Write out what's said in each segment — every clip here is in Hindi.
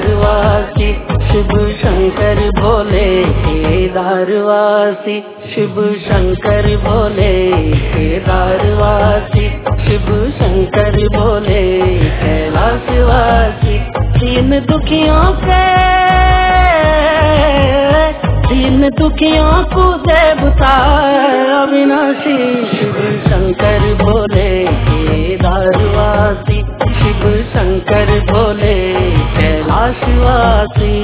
केदारवासी शिव शंकर भोले, केदारवासी शिव शंकर भोले, केदारवासी शिव शंकर भोले, कैलाशवासी दीन दुखियों को देवता अविनाशी शिव शंकर भोले, केदारवासी शिव शंकर भोले, कैलाशवासी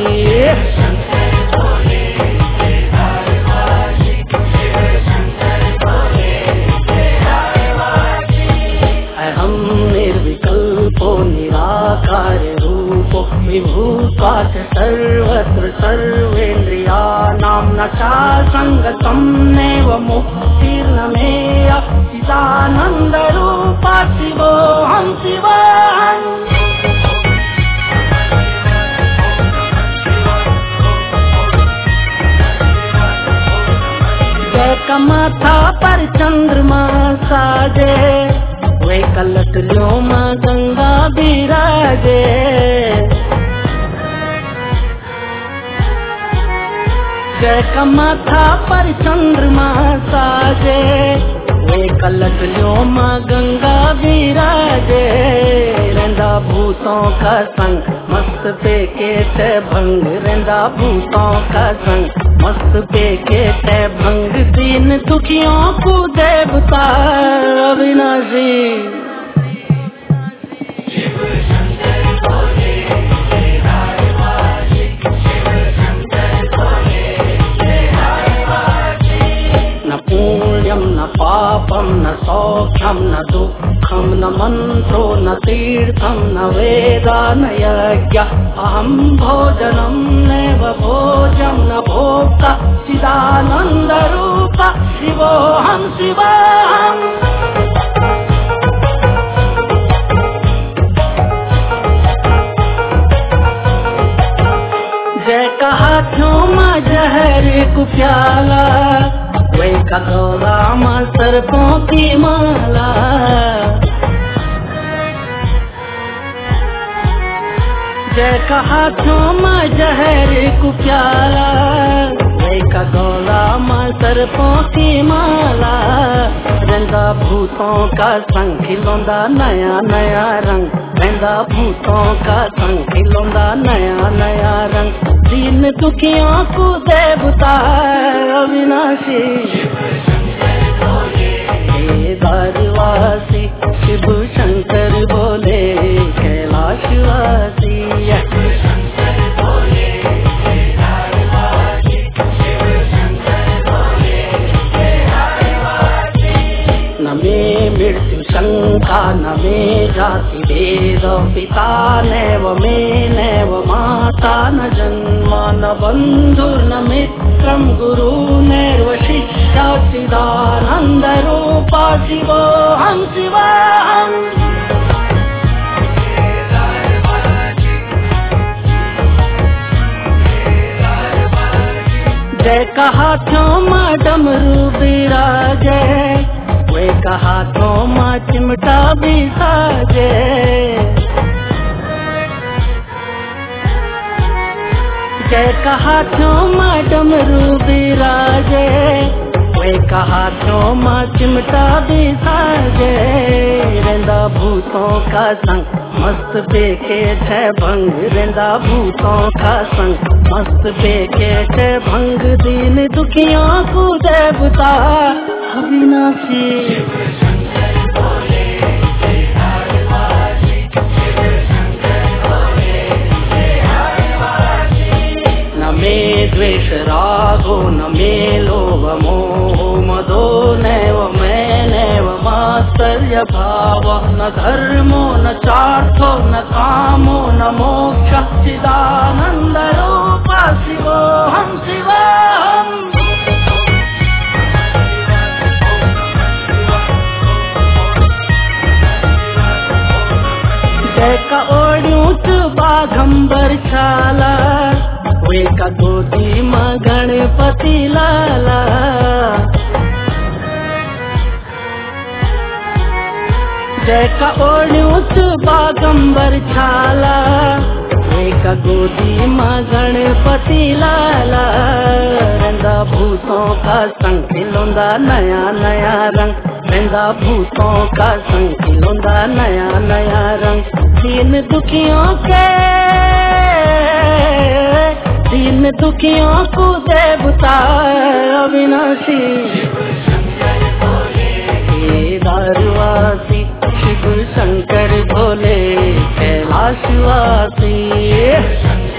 अहम निर्विकल्पो निराकार रूपो विभूतात् सर्वत्र सर्वेन्द्रियाणां न चासंगतं नैव मुक्तिर्न मेया चिदानन्दरूपा शिवोऽहं शिवोऽहम्। जय का माथा पर चंद्रमा साजे, वे कलकलियों में गंगा विराजे। जय का माथा पर चंद्रमा साजे, वे कलकलियों में गंगा विराजे। रंदा भूतों का संग मस्त पे के ते भंग, रंदा भूतों का संग मस्त पे के ते भंग, दीन दुखियों को देवता अविनाशी शिव शंकर भोले, केदारवासी शिव शंकर भोले, केदारवासी। न पुण्यम न पापम न सौख्यम न दुःखम न मंत्रो न तीर्थम न वेदा न यज्ञ, अहम भोजनम नैव भोजम न भोक्ता चिदानंद रूपा शिवोऽहं शिवोऽहम्। जय का हाथों में जहर को प्याला, वे का गौरा में सर्पों की माला। जय का हाथों में जहर को प्याला, वे का गौरा में सर्पों की माला। रंदा भूतों का संग खिलौंदा नया नया रंग, रंदा भूतों का संग खिलौंदा नया नया रंग, दीन दुखियों को देवता अविनाशी केदारवासी शिव शंकर भोले, कैलाशवासी न मे मृत्यु शंका न मे जाति भेद, पिता नैव मे नैव माता न जन्म न बन्धुर्न मित्रं गुरु नैव शिष्या चिदानन्द रूपा शिवोऽहं शिवोऽहम्। जय का हाथों में डमरू विराजे, वे का हाथों में चिमटा भी साजे। जय का हाथों में डमरू विराजे, वे का हाथों में चिमटा भी साजे। रंदा भूतों का संग मस्त पे के छे भंग, रंदा भूतों का संग मस्त पे के छे भंग, दीन दुखियों को देवता अविनाशी न मे द्वेष रागो न मे लोभ मोह मदो नैव मे नैव मात्सर्य भाव, न धर्मो न चार्थो न कामो न मोक्ष चिदानंद रूपा शिवोऽहं शिवोऽहम्। जय का ओढ़ूत बाघंबर छाला, वे का गोदी में गणपति लाला। जय का ओढ़ूत बाघंबर छाला, एक गोदी माँ गणपति लाला, रंगा भूतों का संग खिलौंदा नया नया रंग, रंगा भूतों का संग खिलौंदा नया नया रंग। दीन दुखियों को देवता अविनाशी, केदारवासी शिव शंकर भोले कैलाशवासी।